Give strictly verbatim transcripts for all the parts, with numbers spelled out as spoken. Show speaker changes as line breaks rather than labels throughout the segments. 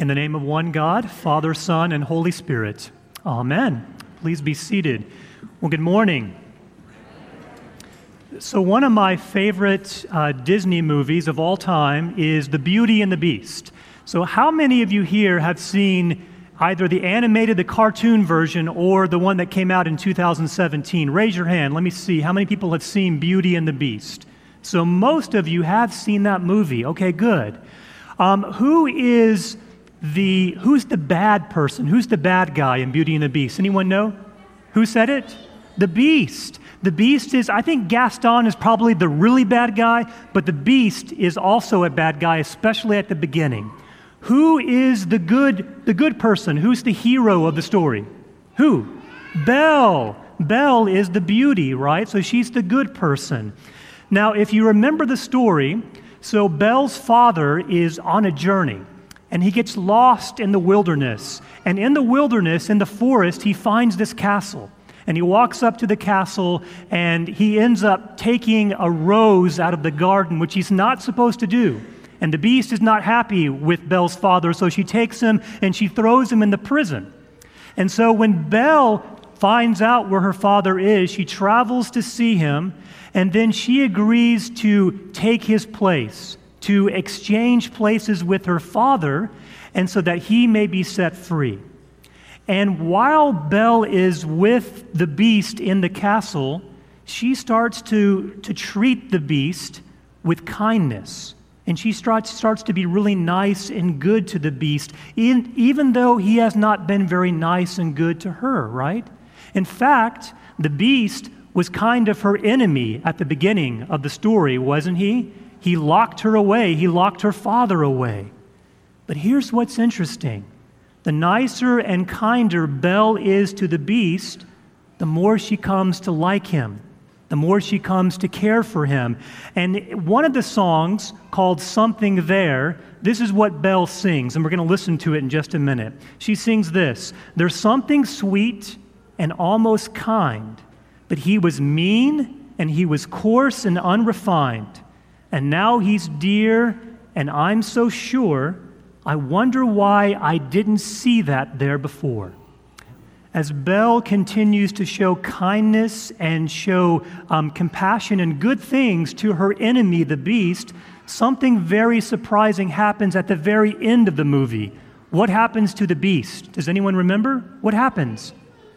In the name of one God, Father, Son, and Holy Spirit. Amen. Please be seated. Well, good morning. So one of my favorite uh, Disney movies of all time is The Beauty and the Beast. So how many of you here have seen either the animated, the cartoon version, or the one that came out in two thousand seventeen? Raise your hand. Let me see. How many people have seen Beauty and the Beast? So most of you have seen that movie. Okay, good. Um, who is the, who's the bad person? Who's the bad guy in Beauty and the Beast? Anyone know? Who said it? The Beast. The Beast is, I think Gaston is probably the really bad guy, but the Beast is also a bad guy, especially at the beginning. Who is the good, the good person? Who's the hero of the story? Who? Belle. Belle is the beauty, right? So she's the good person. Now, if you remember the story, so Belle's father is on a journey, and he gets lost in the wilderness. And in the wilderness, in the forest, he finds this castle. And he walks up to the castle, and he ends up taking a rose out of the garden, which he's not supposed to do. And the Beast is not happy with Belle's father, so she takes him and she throws him in the prison. And so when Belle finds out where her father is, she travels to see him, and then she agrees to take his place, to exchange places with her father, and so that he may be set free. And while Belle is with the Beast in the castle, she starts to, to treat the Beast with kindness. And she starts, starts to be really nice and good to the Beast, even, even though he has not been very nice and good to her, right? In fact, the Beast was kind of her enemy at the beginning of the story, wasn't he? He locked her away. He locked her father away. But here's what's interesting. The nicer and kinder Belle is to the Beast, the more she comes to like him, the more she comes to care for him. And one of the songs called Something There, this is what Belle sings, and we're going to listen to it in just a minute. She sings this: "There's something sweet and almost kind, but he was mean and he was coarse and unrefined. And now he's dear, and I'm so sure, I wonder why I didn't see that there before." As Belle continues to show kindness and show um, compassion and good things to her enemy, the Beast, something very surprising happens at the very end of the movie. What happens to the Beast? Does anyone remember? What happens?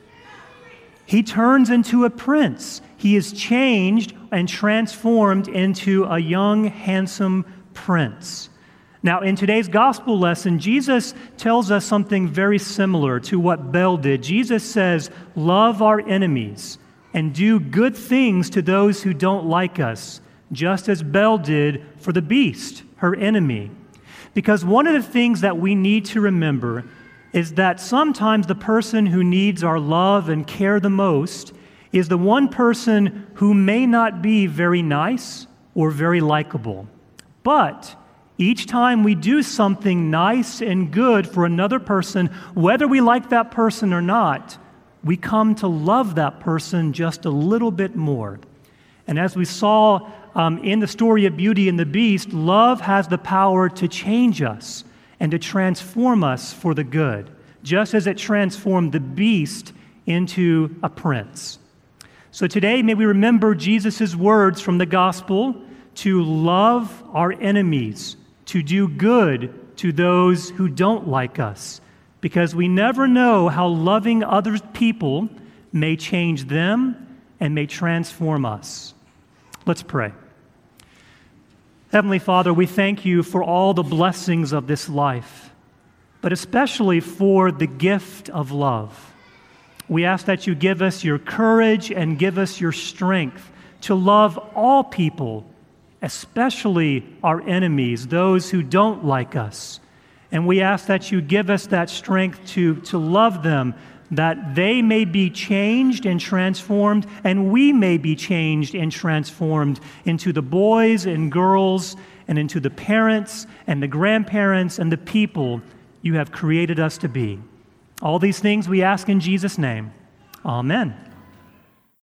He turns into a prince. He is changed and transformed into a young, handsome prince. Now, in today's gospel lesson, Jesus tells us something very similar to what Belle did. Jesus says, love our enemies and do good things to those who don't like us, just as Belle did for the Beast, her enemy. Because one of the things that we need to remember is that sometimes the person who needs our love and care the most is the one person who may not be very nice or very likable. But each time we do something nice and good for another person, whether we like that person or not, we come to love that person just a little bit more. And as we saw um, in the story of Beauty and the Beast, love has the power to change us and to transform us for the good, just as it transformed the Beast into a prince. So today, may we remember Jesus' words from the gospel to love our enemies, to do good to those who don't like us, because we never know how loving other people may change them and may transform us. Let's pray. Heavenly Father, we thank you for all the blessings of this life, but especially for the gift of love. We ask that you give us your courage and give us your strength to love all people, especially our enemies, those who don't like us. And we ask that you give us that strength to, to love them, that they may be changed and transformed, and we may be changed and transformed into the boys and girls and into the parents and the grandparents and the people you have created us to be. All these things we ask in Jesus' name. Amen.